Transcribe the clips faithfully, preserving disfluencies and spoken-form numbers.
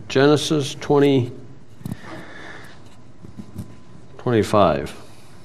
Genesis twenty, twenty-five.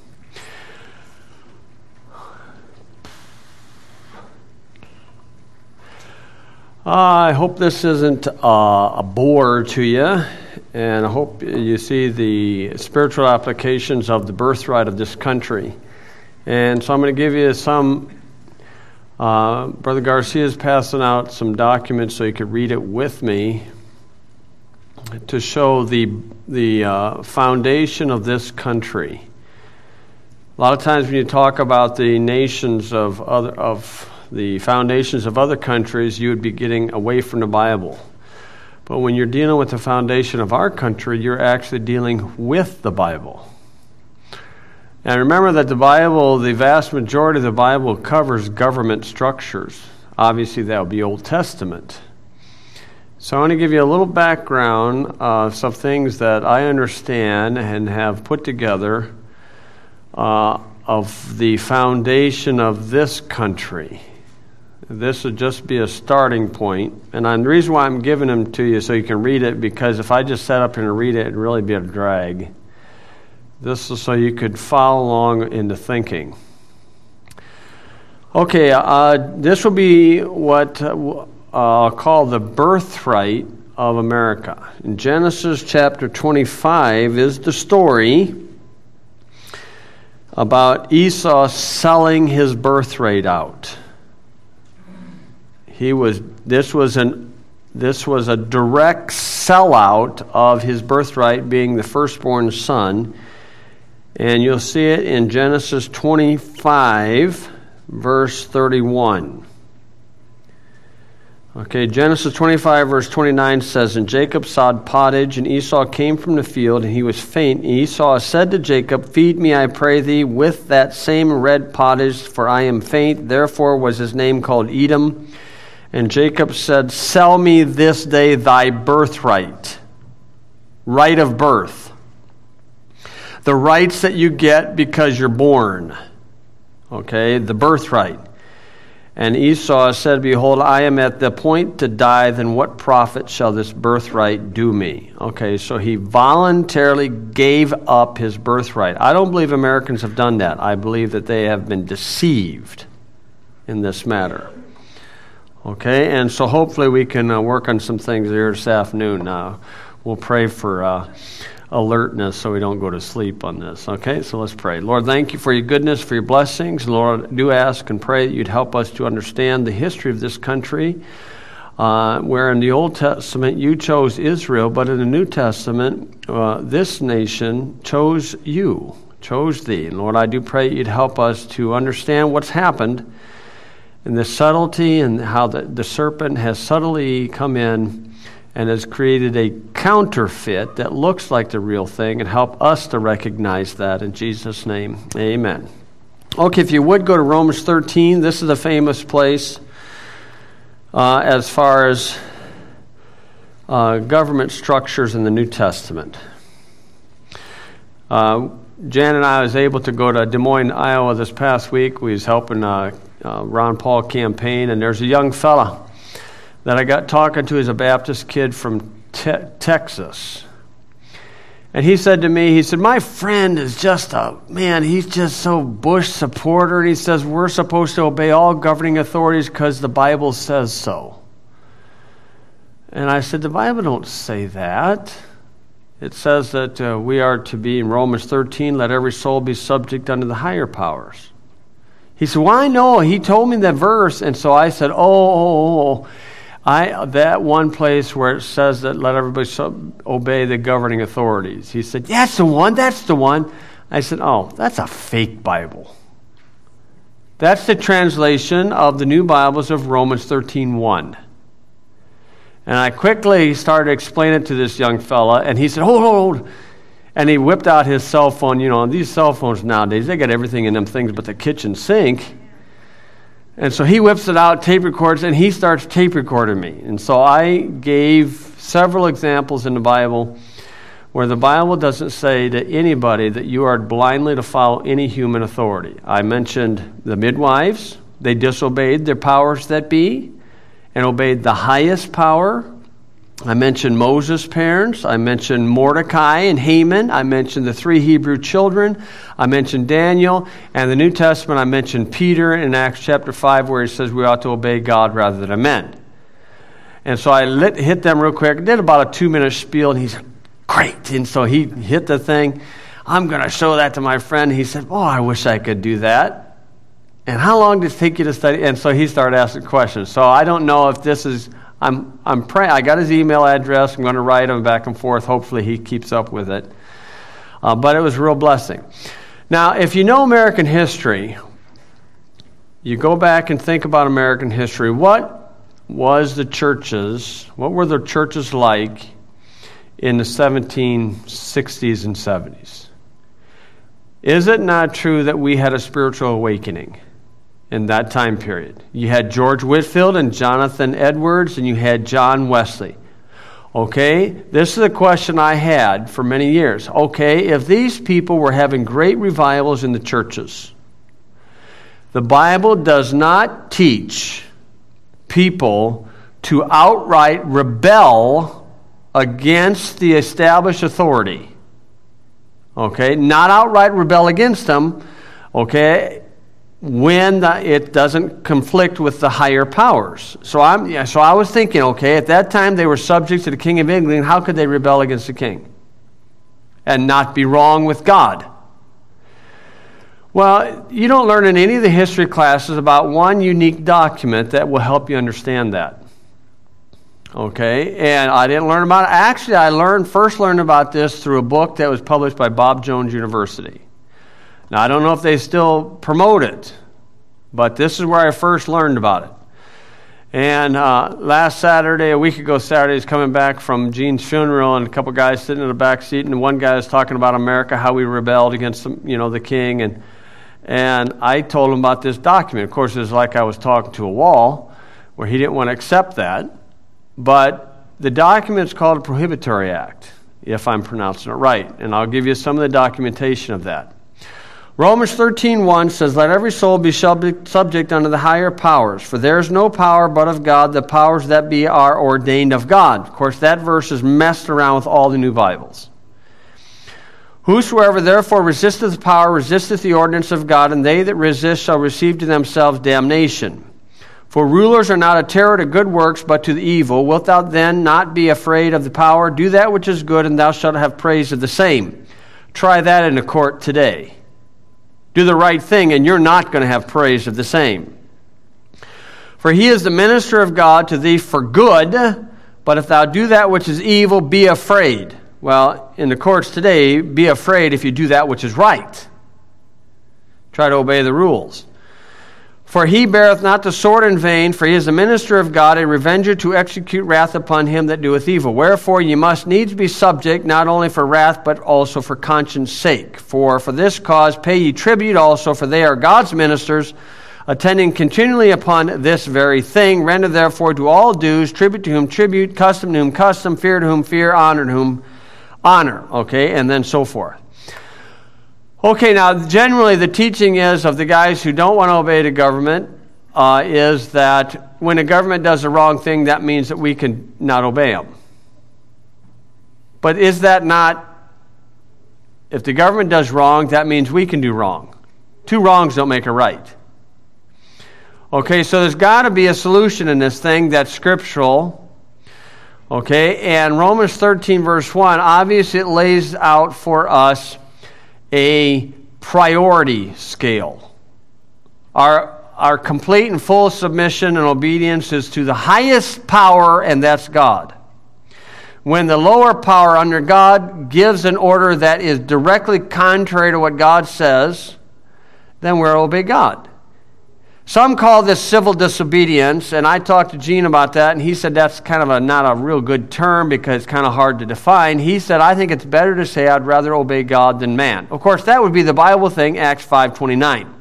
Uh, I hope this isn't uh, a bore to you, and I hope you see the spiritual applications of the birthright of this country. And so I'm going to give you some, uh, Brother Garcia is passing out some documents so you could read it with me to show the, the uh, foundation of this country. A lot of times when you talk about the nations of other of the foundations of other countries, you would be getting away from the Bible. But when you're dealing with the foundation of our country, you're actually dealing with the Bible. And remember that the Bible, the vast majority of the Bible covers government structures. Obviously, that would be Old Testament. So I want to give you a little background of some things that I understand and have put together uh, of the foundation of this country. This would just be a starting point. And the reason why I'm giving them to you so you can read it, because if I just sat up here and read it, it'd really be a drag. This is so you could follow along in the thinking. Okay, uh, this will be what uh, I'll call the birthright of America. In Genesis chapter twenty-five is the story about Esau selling his birthright out. He was this was an this was a direct sellout of his birthright, being the firstborn son. And you'll see it in Genesis twenty-five, verse thirty-one. Okay, Genesis twenty-five, verse twenty-nine says, "And Jacob sowed pottage, and Esau came from the field, and he was faint. And Esau said to Jacob, Feed me, I pray thee, with that same red pottage, for I am faint. Therefore was his name called Edom. And Jacob said, Sell me this day thy birthright," right of birth. The rights that you get because you're born. Okay, the birthright. And Esau said, Behold, I am at the point to die, then what profit shall this birthright do me? Okay, so he voluntarily gave up his birthright. I don't believe Americans have done that. I believe that they have been deceived in this matter. Okay, and so hopefully we can uh, work on some things here this afternoon. Uh, we'll pray for uh, alertness so we don't go to sleep on this. Okay, so let's pray. Lord, thank you for your goodness, for your blessings. Lord, I do ask and pray that you'd help us to understand the history of this country, uh, where in the Old Testament you chose Israel, but in the New Testament, uh, this nation chose you, chose thee. And Lord, I do pray you'd help us to understand what's happened and the subtlety and how the, the serpent has subtly come in and has created a counterfeit that looks like the real thing, and help us to recognize that in Jesus' name. Amen. Okay, if you would go to Romans thirteen. This is a famous place uh, as far as uh, government structures in the New Testament. Uh, Jan and I was able to go to Des Moines, Iowa this past week. We was helping uh, uh, Ron Paul campaign, and there's a young fella that I got talking to. He's a Baptist kid from te- Texas. And he said to me, he said, my friend is just a, man, he's just so Bush supporter. And he says, we're supposed to obey all governing authorities because the Bible says so. And I said, the Bible don't say that. It says that uh, we are to be, in Romans thirteen, let every soul be subject unto the higher powers. He said, well, I know. He told me that verse. And so I said, oh, oh, oh. I that one place where it says that let everybody sub- obey the governing authorities. He said, that's the one, that's the one. I said, oh, that's a fake Bible. That's the translation of the New Bibles of Romans thirteen one. And I quickly started explaining it to this young fella, and he said, hold, hold, hold. And he whipped out his cell phone. You know, these cell phones nowadays, they got everything in them things but the kitchen sink. And so he whips it out, tape records, and he starts tape recording me. And so I gave several examples in the Bible where the Bible doesn't say to anybody that you are blindly to follow any human authority. I mentioned the midwives. They disobeyed their powers that be and obeyed the highest power. I mentioned Moses' parents. I mentioned Mordecai and Haman. I mentioned the three Hebrew children. I mentioned Daniel. And the New Testament, I mentioned Peter in Acts chapter five, where he says we ought to obey God rather than men. And so I lit, hit them real quick. I did about a two-minute spiel, and he's great. And so he hit the thing. I'm going to show that to my friend. He said, oh, I wish I could do that. And how long did it take you to study? And so he started asking questions. So I don't know if this is... I'm I'm praying. I got his email address. I'm going to write him back and forth. Hopefully he keeps up with it. Uh, but it was a real blessing. Now, if you know American history, you go back and think about American history. What was the churches, what were the churches like in the seventeen sixties and seventies? Is it not true that we had a spiritual awakening in that time period? You had George Whitefield and Jonathan Edwards, and you had John Wesley. Okay, this is a question I had for many years. Okay, if these people were having great revivals in the churches, the Bible does not teach people to outright rebel against the established authority. Okay, not outright rebel against them, okay, when the, it doesn't conflict with the higher powers. So I'm yeah, so I was thinking, okay, at that time they were subject to the King of England. How could they rebel against the king and not be wrong with God? Well, you don't learn in any of the history classes about one unique document that will help you understand that. Okay, and I didn't learn about it. Actually, I learned first learned about this through a book that was published by Bob Jones University. Now, I don't know if they still promote it, but this is where I first learned about it. And uh, last Saturday, a week ago Saturday, I was coming back from Gene's funeral, and a couple guys sitting in the back seat, and one guy was talking about America, how we rebelled against the, you know, the king, and and I told him about this document. Of course, it was like I was talking to a wall, where he didn't want to accept that. But the document's called a Prohibitory Act, if I'm pronouncing it right, and I'll give you some of the documentation of that. Romans thirteen one says, let every soul be subject unto the higher powers, for there is no power but of God. The powers that be are ordained of God. Of course, that verse is messed around with all the new Bibles. Whosoever therefore resisteth the power resisteth the ordinance of God, and they that resist shall receive to themselves damnation. For rulers are not a terror to good works, but to the evil. Wilt thou then not be afraid of the power? Do that which is good, and thou shalt have praise of the same. Try that in a court today. Do the right thing, and you're not going to have praise of the same. For he is the minister of God to thee for good, but if thou do that which is evil, be afraid. Well, in the courts today, be afraid if you do that which is right. Try to obey the rules. For he beareth not the sword in vain, for he is the minister of God, a revenger to execute wrath upon him that doeth evil. Wherefore ye must needs be subject, not only for wrath, but also for conscience sake. For for this cause pay ye tribute also, for they are God's ministers, attending continually upon this very thing. Render therefore to all dues, tribute to whom tribute, custom to whom custom, fear to whom fear, honor to whom honor. Okay, and then so forth. Okay, now generally the teaching is of the guys who don't want to obey the government uh, is that when the government does the wrong thing, that means that we can not obey them. But is that not, if the government does wrong, that means we can do wrong. Two wrongs don't make a right. Okay, so there's got to be a solution in this thing that's scriptural. Okay, and Romans thirteen verse one, obviously it lays out for us a priority scale. Our, our complete and full submission and obedience is to the highest power, and that's God. When the lower power under God gives an order that is directly contrary to what God says, then we're to obey God. Some call this civil disobedience, and I talked to Gene about that, and he said that's kind of a not a real good term because it's kind of hard to define. He said, I think it's better to say I'd rather obey God than man. Of course, that would be the Bible thing, Acts five twenty-nine.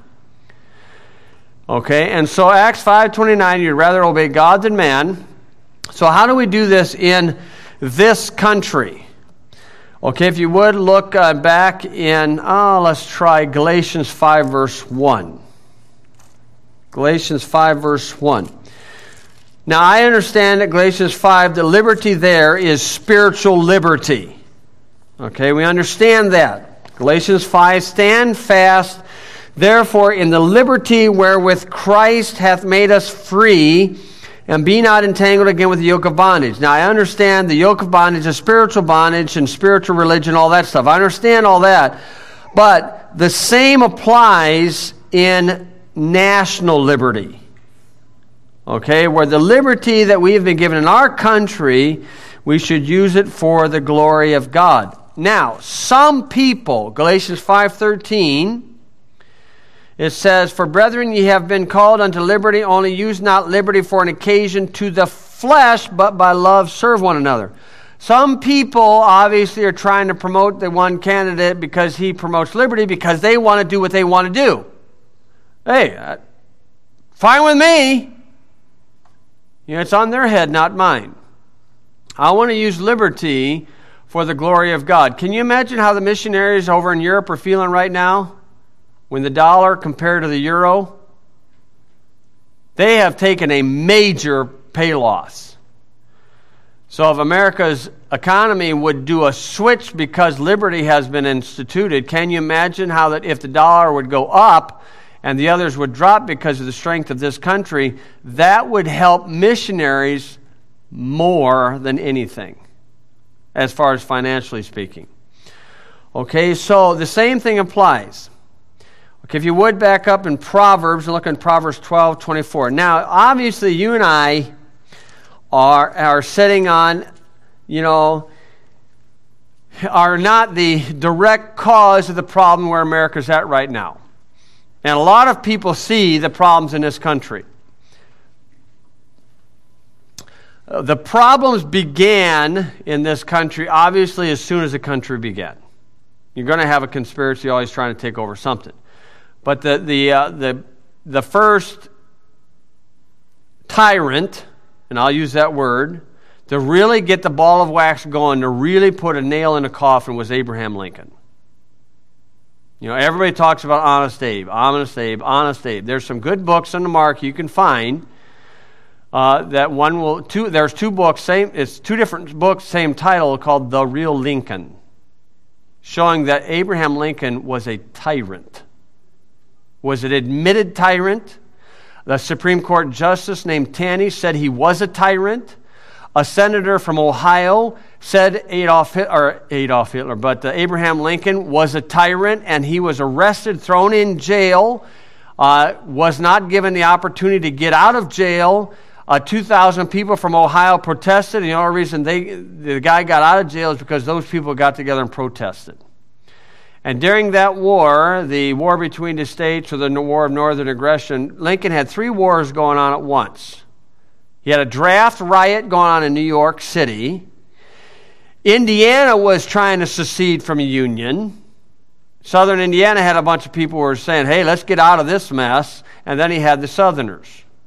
Okay, and so Acts five twenty-nine, you'd rather obey God than man. So how do we do this in this country? Okay, if you would look uh, back in, oh, let's try Galatians five verse one. Galatians five verse one. Now, I understand that Galatians five, the liberty there is spiritual liberty. Okay, we understand that. Galatians five, stand fast, therefore, in the liberty wherewith Christ hath made us free, and be not entangled again with the yoke of bondage. Now, I understand the yoke of bondage is spiritual bondage and spiritual religion, all that stuff. I understand all that. But the same applies in national liberty. Okay, where the liberty that we have been given in our country, we should use it for the glory of God. Now, some people, Galatians five thirteen, it says, for brethren, ye have been called unto liberty, only use not liberty for an occasion to the flesh, but by love serve one another. Some people obviously are trying to promote the one candidate because he promotes liberty because they want to do what they want to do. Hey, uh, fine with me. You know, it's on their head, not mine. I want to use liberty for the glory of God. Can you imagine how the missionaries over in Europe are feeling right now when the dollar compared to the euro? They have taken a major pay loss. So if America's economy would do a switch because liberty has been instituted, can you imagine how that if the dollar would go up and the others would drop because of the strength of this country, that would help missionaries more than anything, as far as financially speaking. Okay, so the same thing applies. Okay, if you would back up in Proverbs and look in Proverbs twelve twenty-four. Now, obviously, you and I are are sitting on, you know, are not the direct cause of the problem where America's at right now. And a lot of people see the problems in this country. The problems began in this country, obviously, as soon as the country began. You're going to have a conspiracy always trying to take over something. But the the uh, the the first tyrant, and I'll use that word, to really get the ball of wax going, to really put a nail in a coffin, was Abraham Lincoln. You know, everybody talks about Honest Abe, Honest Abe, Honest Abe. There's some good books on the mark you can find. Uh, that one will two. There's two books, same. It's two different books, same title, called The Real Lincoln, showing that Abraham Lincoln was a tyrant. Was an admitted tyrant. The Supreme Court justice named Taney said he was a tyrant. A senator from Ohio said Adolf Hitler, or Adolf Hitler, but uh, Abraham Lincoln was a tyrant, and he was arrested, thrown in jail, uh, was not given the opportunity to get out of jail. Uh, two thousand people from Ohio protested, and the only reason they the guy got out of jail is because those people got together and protested. And during that war, the war between the states, or the War of Northern Aggression, Lincoln had three wars going on at once. He had a draft riot going on in New York City. Indiana was trying to secede from a union. Southern Indiana had a bunch of people who were saying, hey, let's get out of this mess. And then he had the Southerners.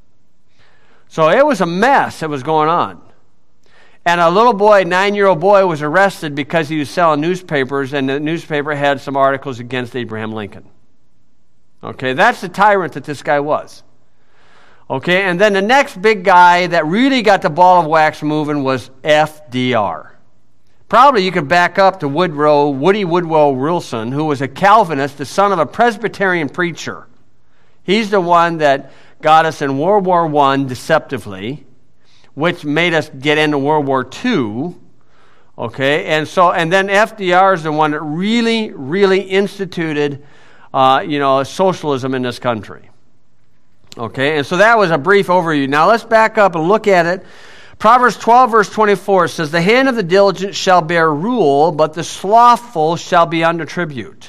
So it was a mess that was going on. And a little boy, a nine-year-old boy, was arrested because he was selling newspapers, and the newspaper had some articles against Abraham Lincoln. Okay, that's the tyrant that this guy was. Okay, and then the next big guy that really got the ball of wax moving was F D R. Probably you could back up to Woodrow, Woody Woodrow Wilson, who was a Calvinist, the son of a Presbyterian preacher. He's the one that got us in World War One deceptively, which made us get into World War Two. Okay, and so and then F D R is the one that really, really instituted, uh, you know, socialism in this country. Okay, and so that was a brief overview. Now let's back up and look at it. Proverbs twelve, verse twenty-four says, the hand of the diligent shall bear rule, but the slothful shall be under tribute.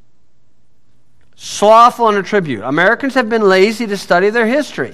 Slothful under tribute. Americans have been lazy to study their history.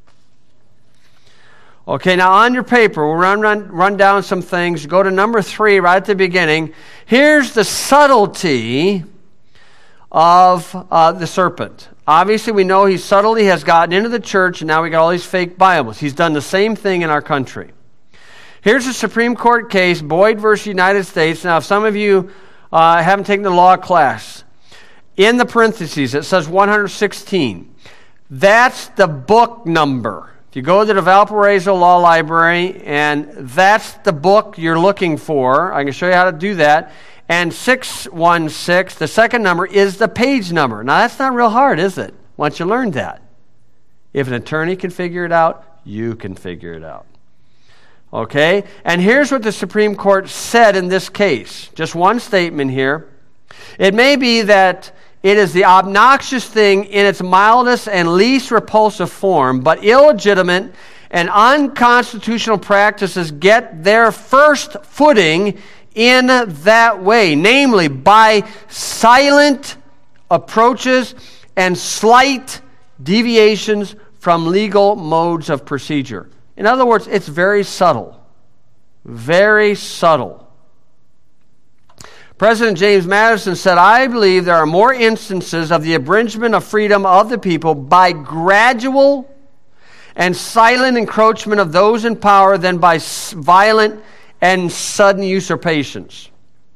Okay, now on your paper, we'll run, run, run down some things. Go to number three right at the beginning. Here's the subtlety of uh, the serpent. Obviously, we know he subtly has gotten into the church, and now we got all these fake Bibles. He's done the same thing in our country. Here's a Supreme Court case, Boyd versus United States. Now, if some of you uh, haven't taken the law class, in the parentheses, it says one hundred sixteen. That's the book number. If If you go to the Valparaiso Law Library, and that's the book you're looking for, I can show you how to do that. And six one six, the second number, is the page number. Now, that's not real hard, is it? Once you learn that. If an attorney can figure it out, you can figure it out. Okay? And here's what the Supreme Court said in this case. Just one statement here. It may be that it is the obnoxious thing in its mildest and least repulsive form, but illegitimate and unconstitutional practices get their first footing in that way, namely by silent approaches and slight deviations from legal modes of procedure. In other words, it's very subtle. Very subtle. President James Madison said, I believe there are more instances of the abridgment of freedom of the people by gradual and silent encroachment of those in power than by violent and sudden usurpations.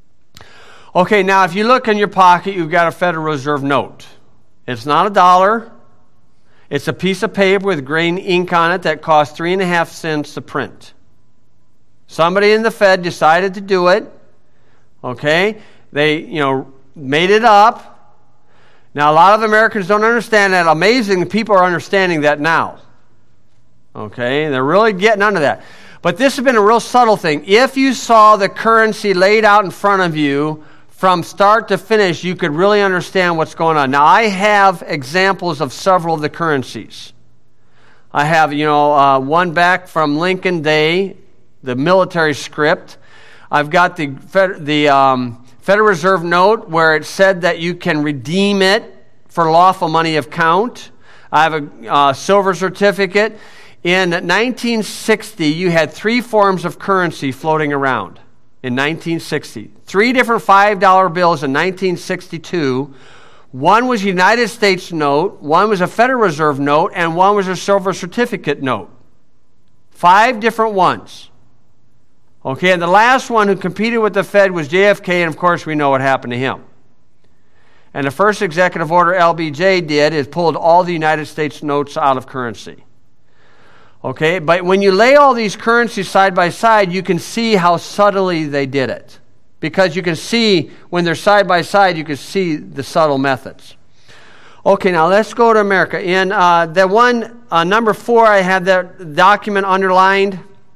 Okay, now if you look in your pocket, you've got a Federal Reserve note. It's not a dollar. It's a piece of paper with green ink on it that costs three and a half cents to print. Somebody in the Fed decided to do it. Okay? They, you know, made it up. Now, a lot of Americans don't understand that. Amazing people are understanding that now. Okay? They're really getting under that. But this has been a real subtle thing. If you saw the currency laid out in front of you from start to finish, you could really understand what's going on. Now, I have examples of several of the currencies. I have, you know, uh, one back from Lincoln Day, the military script. I've got the Fed, the um, Federal Reserve note where it said that you can redeem it for lawful money of count. I have a uh, silver certificate. In nineteen sixty, you had three forms of currency floating around. In nineteen sixty, three different five dollar bills in nineteen sixty-two. One was a United States note, one was a Federal Reserve note, and one was a silver certificate note. Five different ones. Okay, and the last one who competed with the Fed was J F K, and of course we know what happened to him. And the first executive order L B J did is pulled all the United States notes out of currency. Okay, but when you lay all these currencies side by side, you can see how subtly they did it. Because you can see, when they're side by side, you can see the subtle methods. Okay, now let's go to America. In uh, the one, uh, number four, I have that document underlined.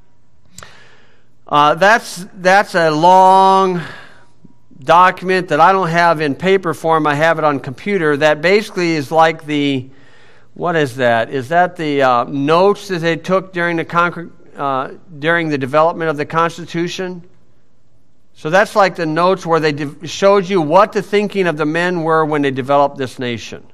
Uh, that's, that's a long document that I don't have in paper form. I have it on computer. That basically is like the... What is that? Is that the uh, notes that they took during the con- uh, during the development of the Constitution? So that's like the notes where they de- showed you what the thinking of the men were when they developed this nation.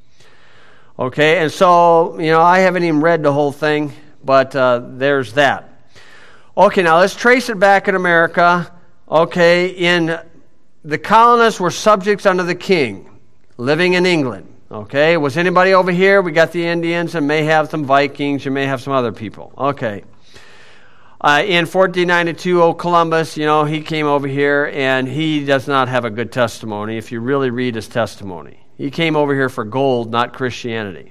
Okay, and so, you know, I haven't even read the whole thing, but uh, there's that. Okay, now let's trace it back in America. Okay, in the colonists were subjects under the king, living in England. Okay, was anybody over here? We got the Indians and may have some Vikings. You may have some other people. Okay. Uh, in fourteen ninety-two, old Columbus, you know, he came over here and he does not have a good testimony if you really read his testimony. He came over here for gold, not Christianity.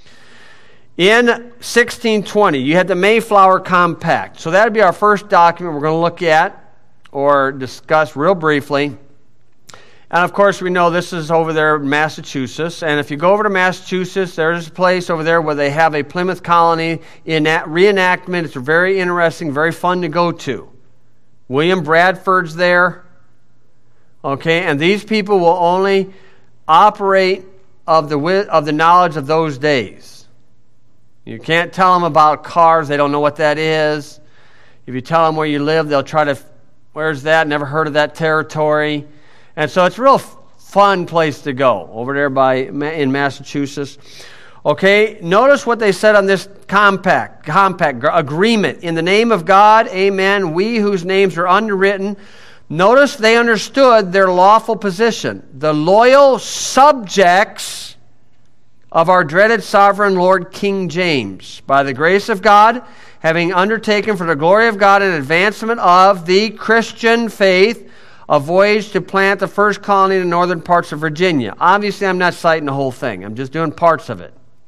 In sixteen twenty, you had the Mayflower Compact. So that would be our first document we're going to look at or discuss real briefly. And of course, we know this is over there in Massachusetts. And if you go over to Massachusetts, there's a place over there where they have a Plymouth Colony in reenactment. It's very interesting, very fun to go to. William Bradford's there. Okay, and these people will only operate of the of the knowledge of those days. You can't tell them about cars. They don't know what that is. If you tell them where you live, they'll try to, where's that? Never heard of that territory. And so it's a real fun place to go over there by in Massachusetts. Okay, notice what they said on this compact, compact agreement. In the name of God, amen, we whose names are underwritten. Notice they understood their lawful position. The loyal subjects of our dreaded sovereign Lord King James, by the grace of God, having undertaken for the glory of God an advancement of the Christian faith, a voyage to plant the first colony in the northern parts of Virginia. Obviously, I'm not citing the whole thing. I'm just doing parts of it.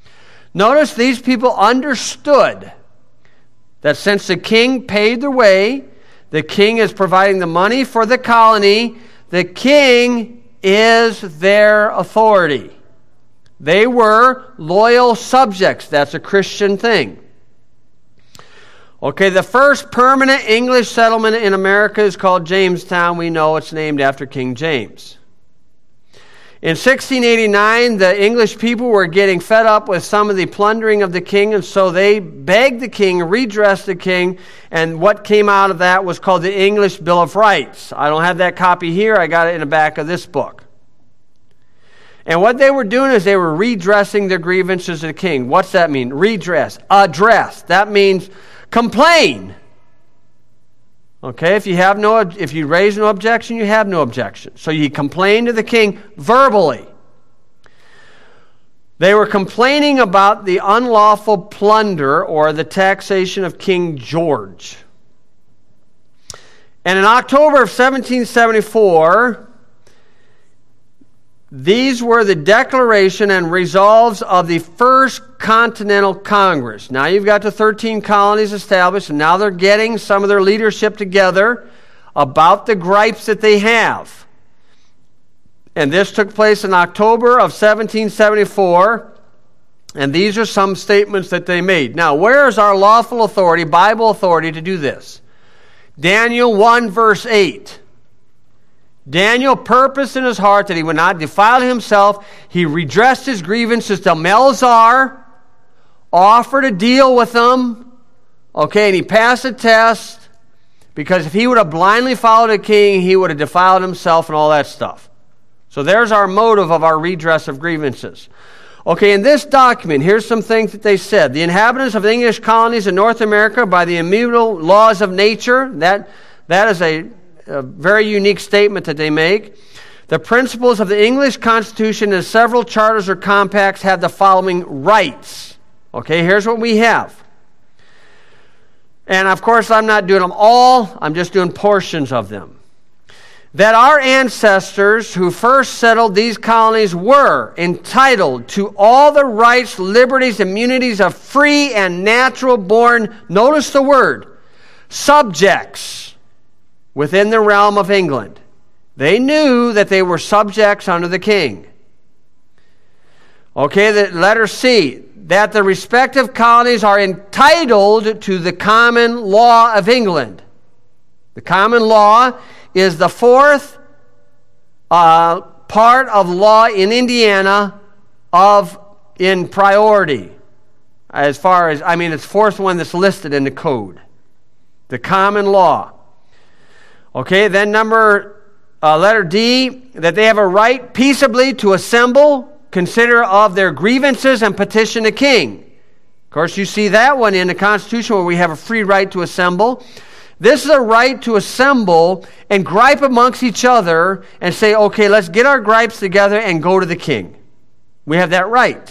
Notice these people understood that since the king paid the way, the king is providing the money for the colony, the king is their authority. They were loyal subjects. That's a Christian thing. Okay, the first permanent English settlement in America is called Jamestown. We know it's named after King James. In sixteen eighty-nine, the English people were getting fed up with some of the plundering of the king, and so they begged the king, redressed the king, and what came out of that was called the English Bill of Rights. I don't have that copy here. I got it in the back of this book. And what they were doing is they were redressing the grievances of the king. What's that mean? Redress. Address. That means complain. Okay, if you have no, if you raise no objection, you have no objection. So you complain to the king verbally. They were complaining about the unlawful plunder or the taxation of King George. And in October of seventeen seventy-four, these were the declaration and resolves of the First Continental Congress. Now you've got the thirteen colonies established, and now they're getting some of their leadership together about the gripes that they have. And this took place in October of seventeen seventy-four, and these are some statements that they made. Now, where is our lawful authority, Bible authority, to do this? Daniel one, verse eight. Daniel purposed in his heart that he would not defile himself. He redressed his grievances to Melzar, offered a deal with them, okay, and he passed a test, because if he would have blindly followed a king, he would have defiled himself and all that stuff. So there's our motive of our redress of grievances. Okay, in this document, here's some things that they said. The inhabitants of the English colonies in North America, by the immutable laws of nature, that, that is a A very unique statement that they make. The principles of the English Constitution and several charters or compacts have the following rights. Okay, here's what we have. And of course, I'm not doing them all. I'm just doing portions of them. That our ancestors who first settled these colonies were entitled to all the rights, liberties, immunities of free and natural born, notice the word, subjects within the realm of England. They knew that they were subjects under the king. Okay, the letter C, that the respective colonies are entitled to the common law of England. The common law is the fourth uh, part of law in Indiana of in priority. As far as, I mean, it's the fourth one that's listed in the code. The common law. Okay, then number, uh, letter D, that they have a right peaceably to assemble, consider of their grievances, and petition the king. Of course, you see that one in the Constitution where we have a free right to assemble. This is a right to assemble and gripe amongst each other and say, okay, let's get our gripes together and go to the king. We have that right.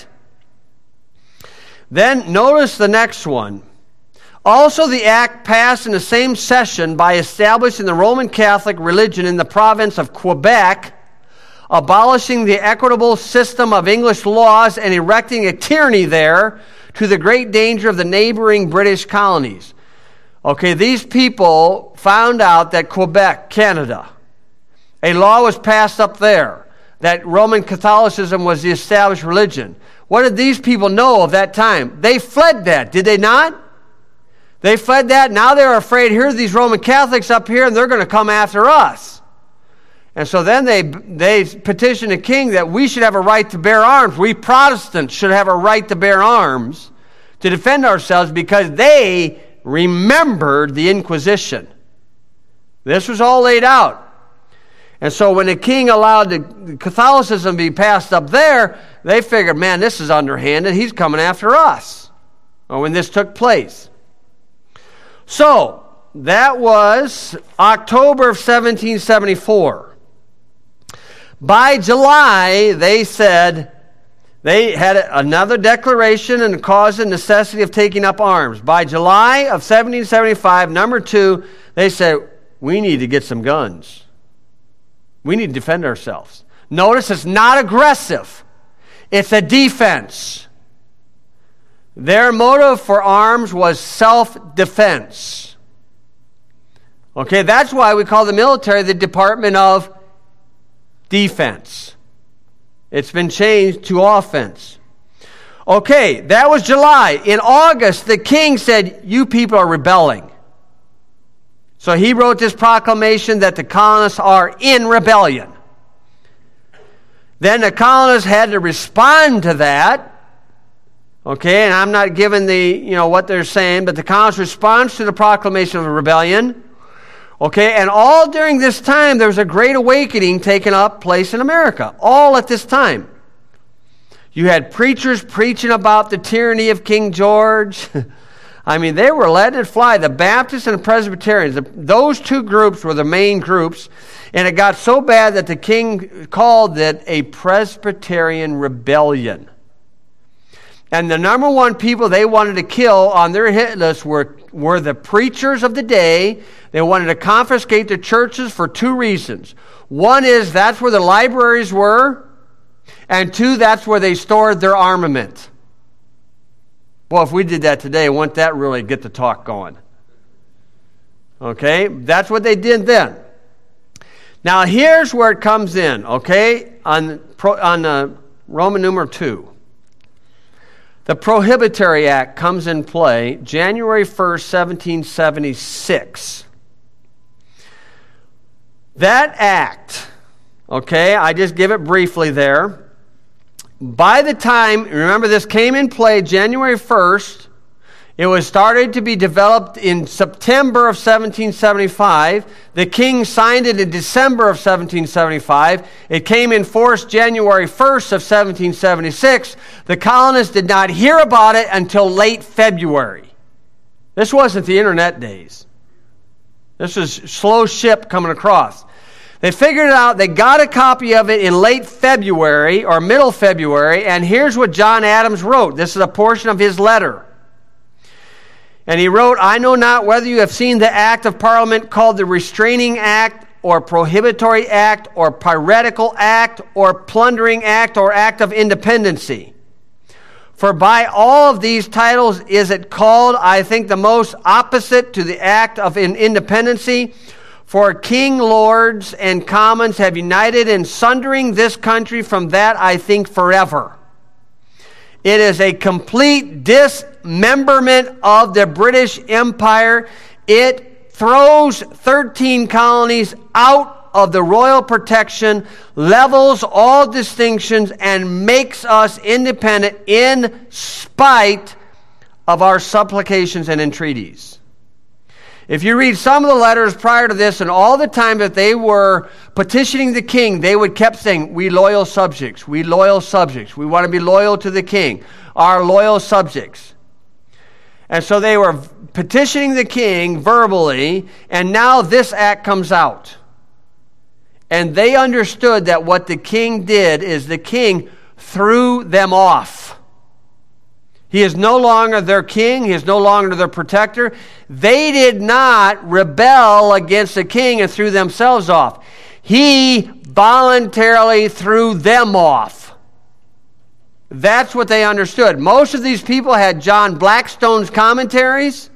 Then notice the next one. Also, the act passed in the same session by establishing the Roman Catholic religion in the province of Quebec, abolishing the equitable system of English laws and erecting a tyranny there, to the great danger of the neighboring British colonies. Okay, these people found out that Quebec, Canada, a law was passed up there, that Roman Catholicism was the established religion. What did these people know of that time? They fled that, did they not? They fled that. Now they're afraid, here's these Roman Catholics up here, and they're going to come after us. And so then they, they petitioned the king that we should have a right to bear arms. We Protestants should have a right to bear arms to defend ourselves, because they remembered the Inquisition. This was all laid out. And so when the king allowed the Catholicism to be passed up there, they figured, man, this is underhanded. He's coming after us. Or when this took place. So, that was October of seventeen seventy-four. By July, they said, they had another declaration and caused the necessity of taking up arms. By July of seventeen seventy-five, number two, they said, we need to get some guns. We need to defend ourselves. Notice it's not aggressive. It's a defense. Their motive for arms was self-defense. Okay, that's why we call the military the Department of Defense. It's been changed to offense. Okay, that was July. In August, the king said, you people are rebelling. So he wrote this proclamation that the colonists are in rebellion. Then the colonists had to respond to that. Okay, and I'm not giving the, you know, what they're saying, but the colonists' response to the proclamation of the rebellion. Okay, and all during this time, there was a great awakening taking up place in America. All at this time. You had preachers preaching about the tyranny of King George. I mean, they were letting it fly. The Baptists and the Presbyterians, the, those two groups were the main groups. And it got so bad that the king called it a Presbyterian rebellion. And the number one people they wanted to kill on their hit list were, were the preachers of the day. They wanted to confiscate the churches for two reasons. One is that's where the libraries were. And two, that's where they stored their armament. Well, if we did that today, wouldn't that really get the talk going? Okay, that's what they did then. Now, here's where it comes in, okay, on, on uh, Roman numeral two. The Prohibitory Act comes in play January first, seventeen seventy-six. That act, okay, I just give it briefly there. By the time, remember this came in play January first, it was started to be developed in September of seventeen seventy-five. The king signed it in December of seventeen seventy-five. It came in force January first of seventeen seventy-six. The colonists did not hear about it until late February. This wasn't the internet days. This was slow ship coming across. They figured it out. They got a copy of it in late February or middle February, and here's what John Adams wrote. This is a portion of his letter. And he wrote, I know not whether you have seen the act of Parliament called the Restraining Act or Prohibitory Act or Piratical Act or Plundering Act or Act of Independency. For by all of these titles is it called, I think, the most opposite to the Act of Independency. For king, lords, and commons have united in sundering this country from that, I think, forever. It is a complete dismemberment of the British Empire. It throws thirteen colonies out of the royal protection, levels all distinctions, and makes us independent in spite of our supplications and entreaties. If you read some of the letters prior to this, and all the time that they were petitioning the king, they would kept saying, we loyal subjects, we loyal subjects, we want to be loyal to the king, our loyal subjects. And so they were petitioning the king verbally, and now this act comes out. And they understood that what the king did is the king threw them off. He is no longer their king. He is no longer their protector. They did not rebel against the king and threw themselves off. He voluntarily threw them off. That's what they understood. Most of these people had John Blackstone's commentaries,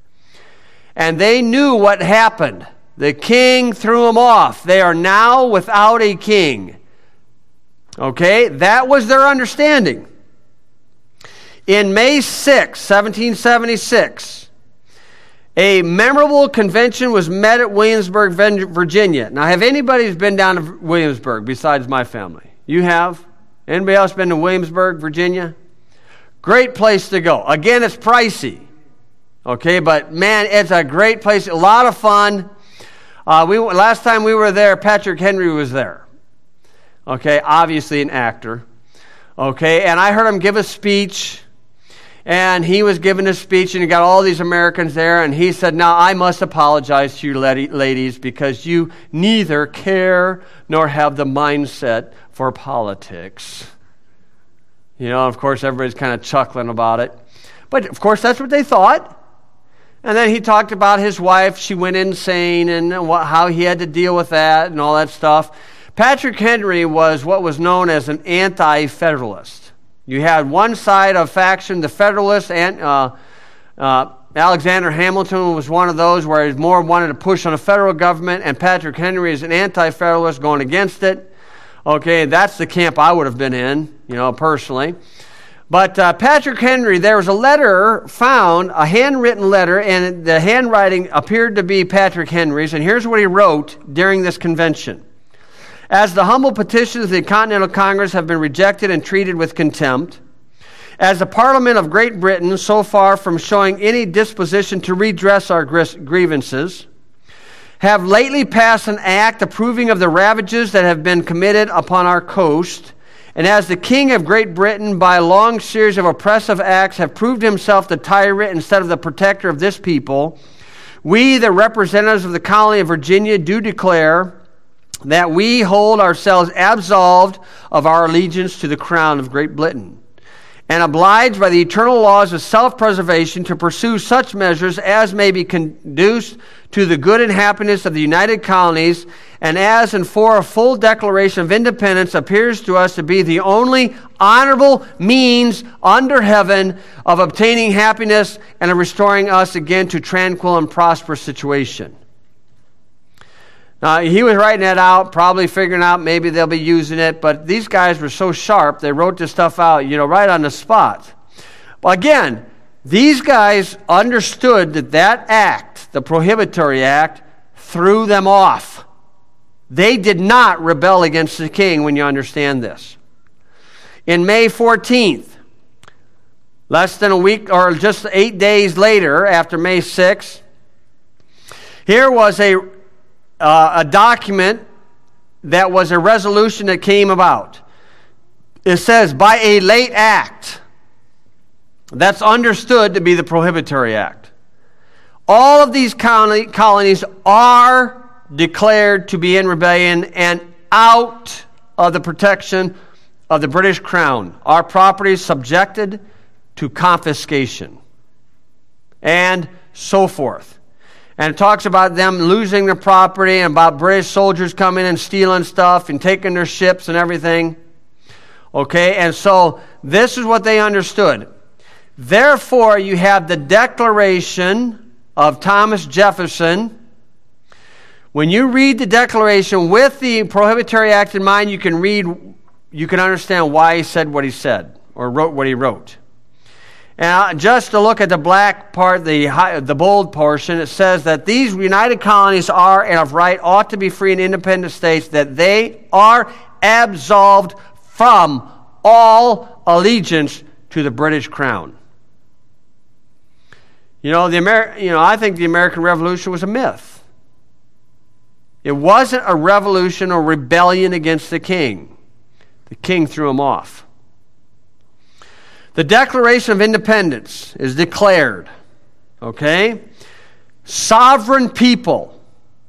and they knew what happened. The king threw them off. They are now without a king. Okay, that was their understanding. In May sixth, seventeen seventy-six, a memorable convention was met at Williamsburg, Virginia. Now, have anybody been down to Williamsburg besides my family? You have? Anybody else been to Williamsburg, Virginia? Great place to go. Again, it's pricey. Okay, but man, it's a great place. A lot of fun. Uh, we last time we were there, Patrick Henry was there. Okay, obviously an actor. Okay, and I heard him give a speech. And he was giving a speech, and he got all these Americans there, and he said, now I must apologize to you ladies because you neither care nor have the mindset for politics. You know, of course, everybody's kind of chuckling about it. But, of course, that's what they thought. And then he talked about his wife. She went insane and what, how he had to deal with that and all that stuff. Patrick Henry was what was known as an anti-federalist. You had one side of faction, the Federalists, and uh, uh, Alexander Hamilton was one of those where he more wanted to push on the federal government, and Patrick Henry is an anti-federalist going against it. Okay, that's the camp I would have been in, you know, personally. But uh, Patrick Henry, there was a letter found, a handwritten letter, and the handwriting appeared to be Patrick Henry's, and here's what he wrote during this convention. As the humble petitions of the Continental Congress have been rejected and treated with contempt, as the Parliament of Great Britain, so far from showing any disposition to redress our grievances, have lately passed an act approving of the ravages that have been committed upon our coast, and as the King of Great Britain, by a long series of oppressive acts, have proved himself the tyrant instead of the protector of this people, we, the representatives of the colony of Virginia, do declare that we hold ourselves absolved of our allegiance to the crown of Great Britain, and obliged by the eternal laws of self-preservation to pursue such measures as may be conducive to the good and happiness of the United Colonies, and as and for a full declaration of independence appears to us to be the only honorable means under heaven of obtaining happiness and of restoring us again to tranquil and prosperous situation. Now, he was writing that out, probably figuring out maybe they'll be using it, but these guys were so sharp, they wrote this stuff out, you know, right on the spot. But again, these guys understood that that act, the Prohibitory Act, threw them off. They did not rebel against the king, when you understand this. In May fourteenth, less than a week, or just eight days later, after May sixth, here was a Uh, a document that was a resolution that came about. It says, by a late act, that's understood to be the Prohibitory Act, all of these colony, colonies are declared to be in rebellion and out of the protection of the British Crown. Our property is subjected to confiscation, and so forth. And it talks about them losing their property and about British soldiers coming and stealing stuff and taking their ships and everything. Okay, and so this is what they understood. Therefore, you have the Declaration of Thomas Jefferson. When you read the Declaration with the Prohibitory Act in mind, you can read, you can understand why he said what he said or wrote what he wrote. And just to look at the black part, the high, the bold portion, it says that these united colonies are and of right ought to be free and independent states, that they are absolved from all allegiance to the British Crown. You know, the Ameri- you know, I think the American Revolution was a myth. It wasn't a revolution or rebellion against the king. The king threw him off. The Declaration of Independence is declared, okay? Sovereign people.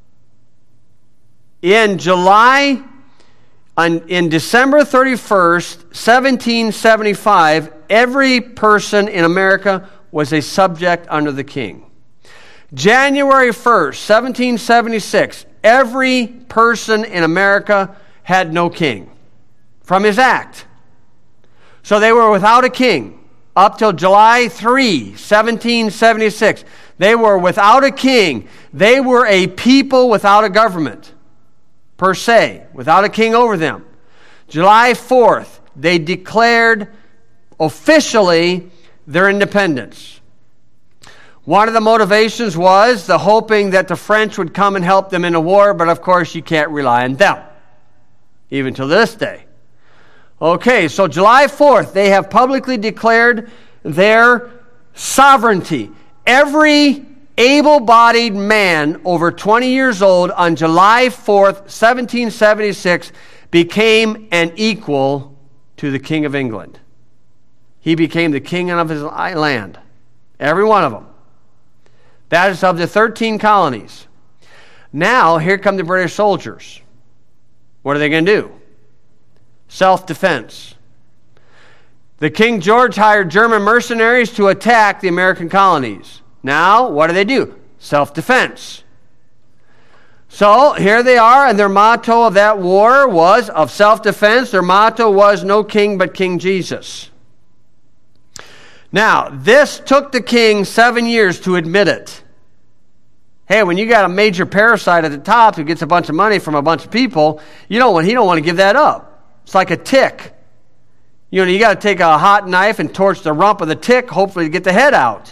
In July, on, in December thirty-first, seventeen seventy-five, every person in America was a subject under the king. January first, seventeen seventy-six, every person in America had no king from his act. So they were without a king up till July third, seventeen seventy-six. They were without a king. They were a people without a government, per se, without a king over them. July fourth, they declared officially their independence. One of the motivations was the hoping that the French would come and help them in a war, but of course you can't rely on them, even to this day. Okay, so July fourth, they have publicly declared their sovereignty. Every able-bodied man over twenty years old on July fourth, seventeen seventy-six, became an equal to the King of England. He became the king of his land. Every one of them. That is of the thirteen colonies. Now, here come the British soldiers. What are they going to do? Self-defense. The King George hired German mercenaries to attack the American colonies. Now, what do they do? Self-defense. So, here they are, and their motto of that war was of self-defense. Their motto was, no king but King Jesus. Now, this took the king seven years to admit it. Hey, when you got a major parasite at the top who gets a bunch of money from a bunch of people, you don't want, he don't want to give that up. It's like a tick. You know, you got to take a hot knife and torch the rump of the tick, hopefully to get the head out.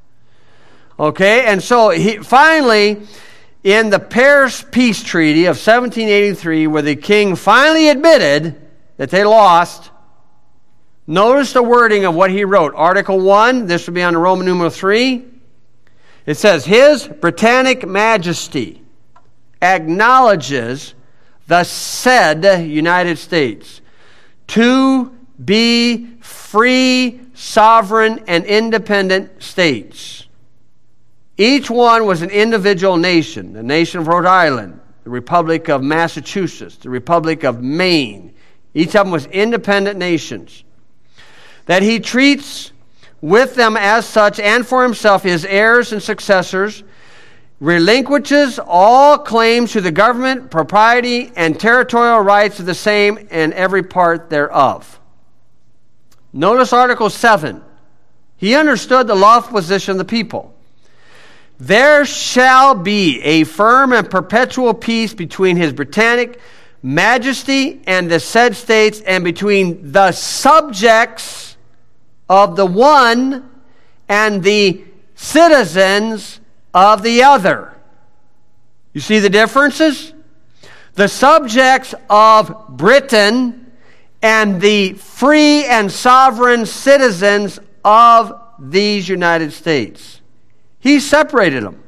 Okay, and so he finally, in the Paris Peace Treaty of seventeen eighty-three, where the king finally admitted that they lost, notice the wording of what he wrote. Article one, this would be on the Roman numeral three. It says, His Britannic Majesty acknowledges the said United States to be free, sovereign, and independent states. Each one was an individual nation. The nation of Rhode Island, the Republic of Massachusetts, the Republic of Maine. Each of them was independent nations. That he treats with them as such, and for himself, his heirs and successors, relinquishes all claims to the government, propriety, and territorial rights of the same and every part thereof. Notice Article seven. He understood the lawful position of the people. There shall be a firm and perpetual peace between His Britannic Majesty and the said states, and between the subjects of the one and the citizens of the other. You see the differences? The subjects of Britain and the free and sovereign citizens of these United States. He separated them.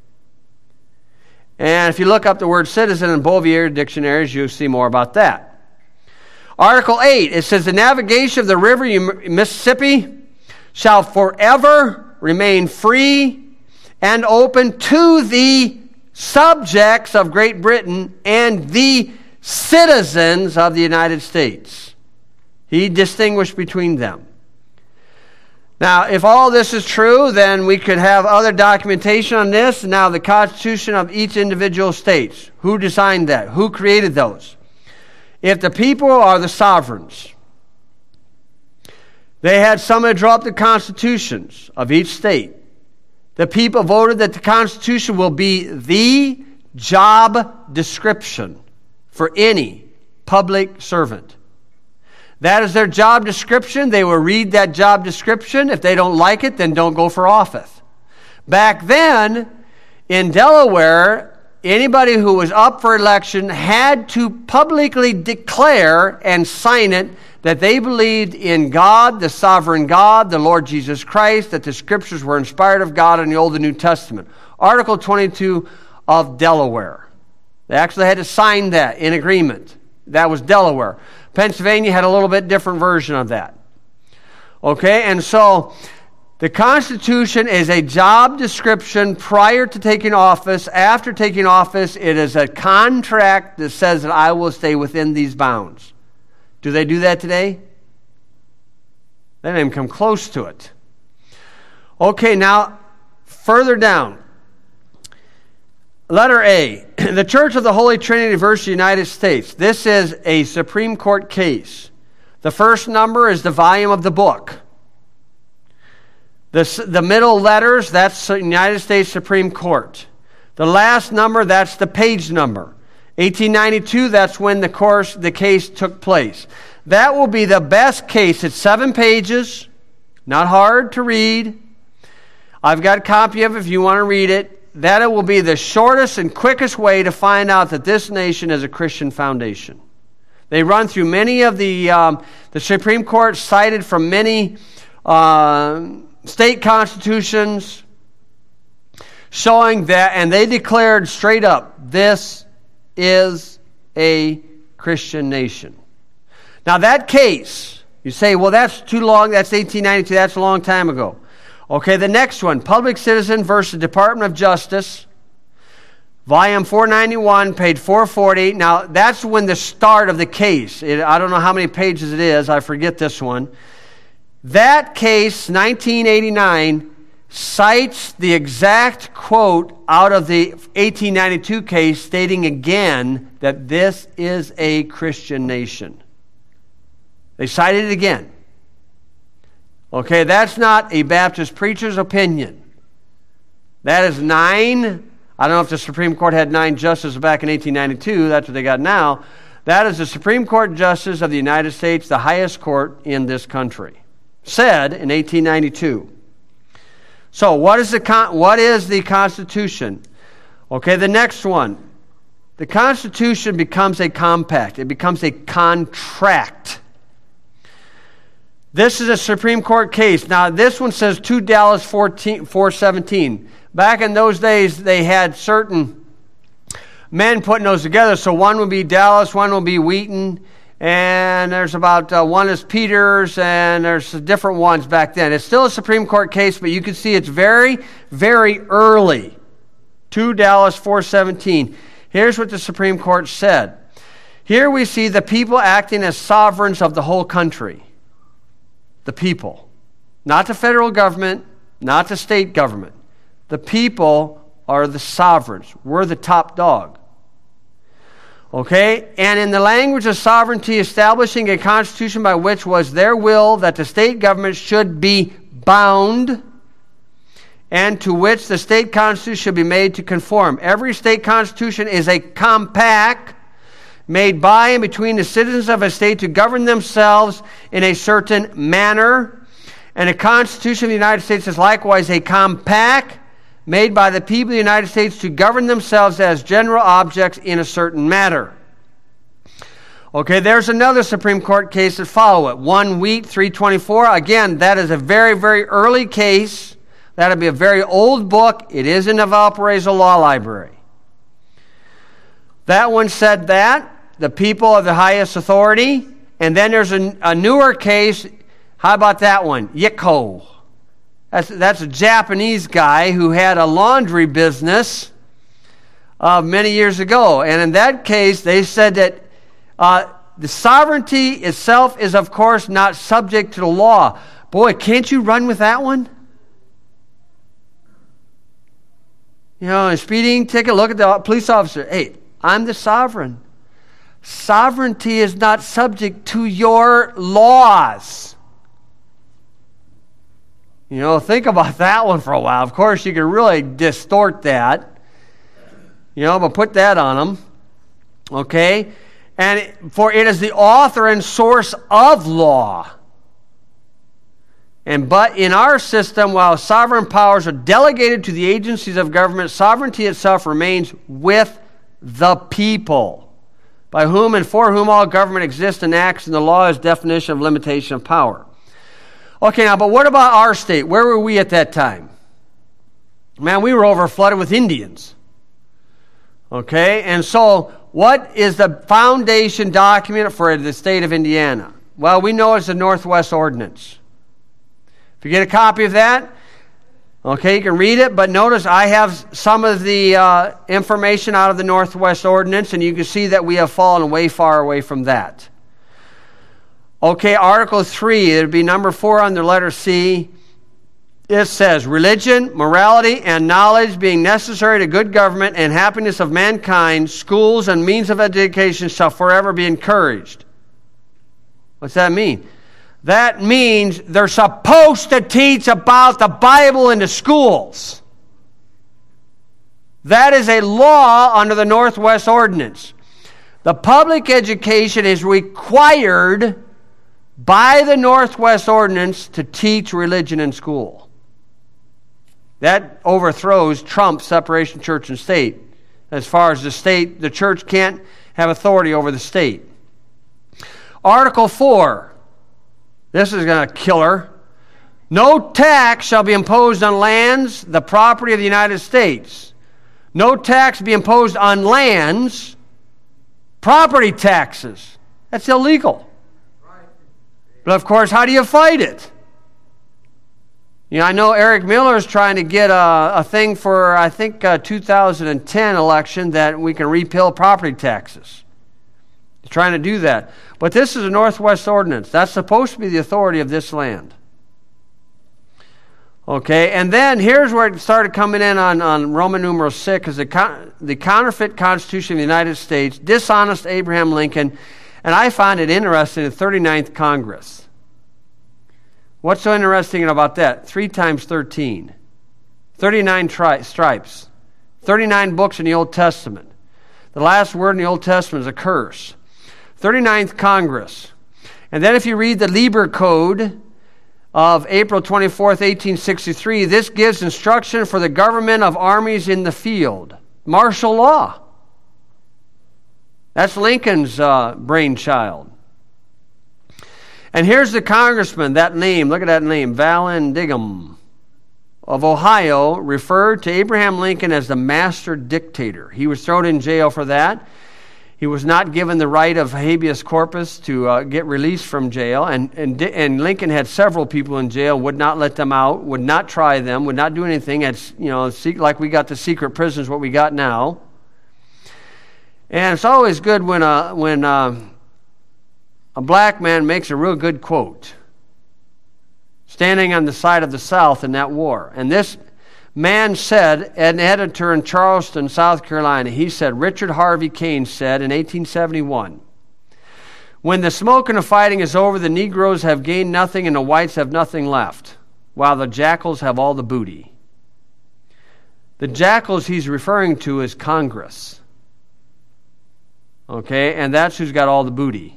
And if you look up the word citizen in Bouvier dictionaries, you'll see more about that. Article eight, it says, the navigation of the river Mississippi shall forever remain free and open to the subjects of Great Britain and the citizens of the United States. He distinguished between them. Now, if all this is true, then we could have other documentation on this. Now, the Constitution of each individual state. Who designed that? Who created those? If the people are the sovereigns, they had somebody draw up the constitutions of each state. The people voted that the Constitution will be the job description for any public servant. That is their job description. They will read that job description. If they don't like it, then don't go for office. Back then, in Delaware, anybody who was up for election had to publicly declare and sign it that they believed in God, the sovereign God, the Lord Jesus Christ, that the Scriptures were inspired of God in the Old and New Testament. Article twenty-two of Delaware. They actually had to sign that in agreement. That was Delaware. Pennsylvania had a little bit different version of that. Okay, and so the Constitution is a job description prior to taking office. After taking office, it is a contract that says that I will stay within these bounds. Do they do that today? They didn't even come close to it. Okay, now, further down. Letter A, the Church of the Holy Trinity versus the United States. This is a Supreme Court case. The first number is the volume of the book. The, the middle letters, that's the United States Supreme Court. The last number, that's the page number. eighteen ninety-two, that's when the course, the case took place. That will be the best case. It's seven pages, not hard to read. I've got a copy of it if you want to read it. That it will be the shortest and quickest way to find out that this nation is a Christian foundation. They run through many of the, um, the Supreme Court cited from many uh, state constitutions showing that, and they declared straight up, this is a Christian nation. Now that case, you say, well, that's too long, that's eighteen ninety-two, that's a long time ago. Okay, the next one, Public Citizen versus Department of Justice, volume four ninety-one, page four forty. Now, that's when the start of the case. It, I don't know how many pages it is. I forget this one. That case, nineteen eighty-nine, cites the exact quote out of the eighteen ninety-two case, stating again that this is a Christian nation. They cited it again. Okay, that's not a Baptist preacher's opinion. That is nine. I don't know if the Supreme Court had nine justices back in eighteen ninety-two. That's what they got now. That is the Supreme Court Justice of the United States, the highest court in this country. Said in eighteen ninety-two. So what is the con- what is the Constitution? Okay, the next one. The Constitution becomes a compact. It becomes a contract. This is a Supreme Court case. Now, this one says two Dallas four seventeen. Back in those days, they had certain men putting those together. So one would be Dallas, one will be Wheaton, and there's about uh, one is Peters, and there's different ones back then. It's still a Supreme Court case, but you can see it's very, very early. two Dallas four seventeen. Here's what the Supreme Court said. Here we see the people acting as sovereigns of the whole country. The people. Not the federal government, not the state government. The people are the sovereigns. We're the top dog. Okay? And in the language of sovereignty, establishing a constitution by which was their will that the state government should be bound, and to which the state constitution should be made to conform. Every state constitution is a compact made by and between the citizens of a state to govern themselves in a certain manner. And the Constitution of the United States is likewise a compact made by the people of the United States to govern themselves as general objects in a certain matter. Okay, there's another Supreme Court case that follow it. one Wheat three twenty-four. Again, that is a very, very early case. That'll be a very old book. It is in the Valparaiso Law Library. That one said that. The people are the highest authority. And then there's a, a newer case. How about that one? Yiko. That's, that's a Japanese guy who had a laundry business uh, many years ago. And in that case, they said that uh, the sovereignty itself is, of course, not subject to the law. Boy, can't you run with that one? You know, a speeding ticket, look at the police officer. Hey, I'm the sovereign. Sovereignty is not subject to your laws. You know, think about that one for a while. Of course, you can really distort that. You know, but put that on them. Okay? And for it is the author and source of law. And but in our system, while sovereign powers are delegated to the agencies of government, sovereignty itself remains with the people, by whom and for whom all government exists and acts, and the law is definition of limitation of power. Okay, now, but what about our state? Where were we at that time? Man, we were over flooded with Indians. Okay, and so what is the foundation document for the state of Indiana? Well, we know it's the Northwest Ordinance. If you get a copy of that, okay, you can read it, but notice I have some of the uh, information out of the Northwest Ordinance, and you can see that we have fallen way far away from that. Okay, Article three, it would be number four on the letter C. It says, religion, morality, and knowledge being necessary to good government and happiness of mankind, schools and means of education shall forever be encouraged. What's that mean? That means they're supposed to teach about the Bible in the schools. That is a law under the Northwest Ordinance. The public education is required by the Northwest Ordinance to teach religion in school. That overthrows Trump's separation of church and state. As far as the state, the church can't have authority over the state. Article four. This is going to kill her. No tax shall be imposed on lands, the property of the United States. No tax be imposed on lands, property taxes. That's illegal. But of course, how do you fight it? You know, I know Eric Miller is trying to get a, a thing for, I think, a two thousand ten election that we can repeal property taxes. He's trying to do that. But this is a Northwest Ordinance. That's supposed to be the authority of this land. Okay, and then here's where it started coming in on, on Roman numeral six, is the, con- the counterfeit Constitution of the United States, dishonest Abraham Lincoln, and I find it interesting, the thirty-ninth Congress. What's so interesting about that? Three times thirteen. thirty-nine tri- stripes. thirty-nine books in the Old Testament. The last word in the Old Testament is a curse. thirty-ninth Congress. And then if you read the Lieber Code of April twenty-fourth, eighteen sixty-three, this gives instruction for the government of armies in the field. Martial law. That's Lincoln's uh, brainchild. And here's the congressman, that name, look at that name, Vallandigham of Ohio, referred to Abraham Lincoln as the master dictator. He was thrown in jail for that. He was not given the right of habeas corpus to uh, get released from jail. And, and, and Lincoln had several people in jail, would not let them out, would not try them, would not do anything. It's, you know, like we got the secret prisons, what we got now. And it's always good when a, when a, a black man makes a real good quote, standing on the side of the South in that war. And this man said, an editor in Charleston, South Carolina, he said, Richard Harvey Kane said in eighteen seventy-one, when the smoke and the fighting is over, the Negroes have gained nothing and the whites have nothing left, while the jackals have all the booty. The jackals he's referring to is Congress. Okay, and that's who's got all the booty.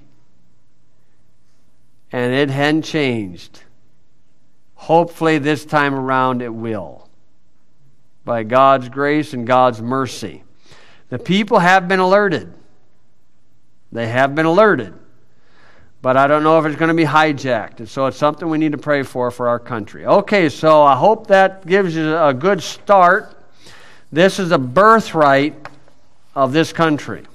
And it hadn't changed. Hopefully this time around it will. By God's grace and God's mercy. The people have been alerted. They have been alerted. But I don't know if it's going to be hijacked. And so it's something we need to pray for for our country. Okay, so I hope that gives you a good start. This is a birthright of this country.